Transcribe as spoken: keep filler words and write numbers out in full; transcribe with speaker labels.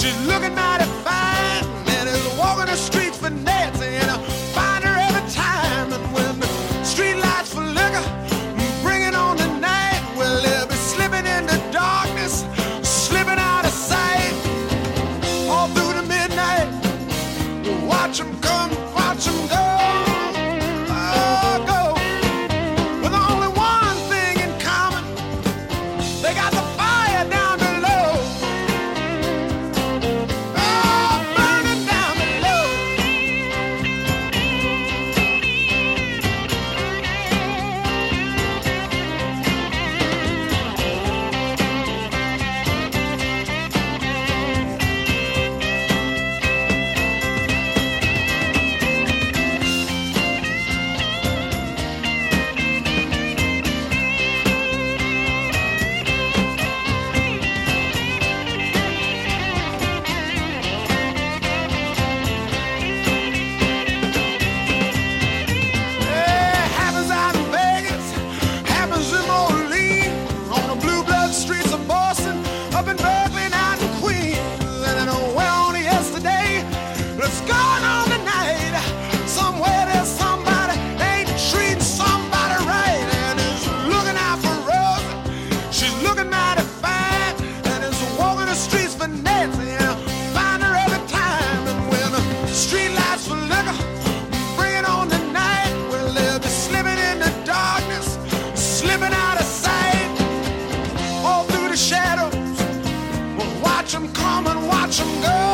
Speaker 1: She's looking mighty fine and is walking the streets for Nancy, and I find her every time. And when the street lights for liquor bringing on the night, well, they'll be slipping into darkness, slipping out of sight, all through the midnight. Watch them come, watch them go. Watch them come and watch them go.